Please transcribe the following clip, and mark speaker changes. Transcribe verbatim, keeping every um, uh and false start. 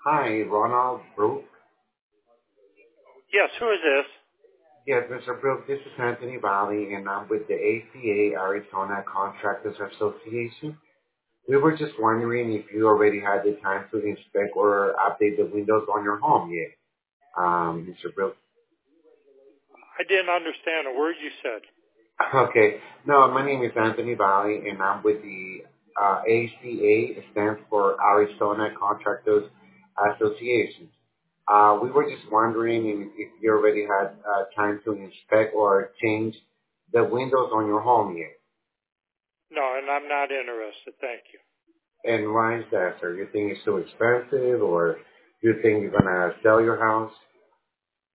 Speaker 1: Hi, Ronald Brook.
Speaker 2: Yes, who is this?
Speaker 1: Yes, mister Brook, this is Anthony Valley, and I'm with the A C A Arizona Contractors Association. We were just wondering if you already had the time to inspect or update the windows on your home yet, um, mister Brook.
Speaker 2: I didn't understand a word you said.
Speaker 1: Okay. No, my name is Anthony Valley, and I'm with the uh, A C A. It stands for Arizona Contractors Association. Uh, we were just wondering if, if you already had uh, time to inspect or change the windows on your home yet.
Speaker 2: No, and I'm not interested. Thank you.
Speaker 1: And why is that, sir? You think it's too expensive, or you think you're gonna sell your house?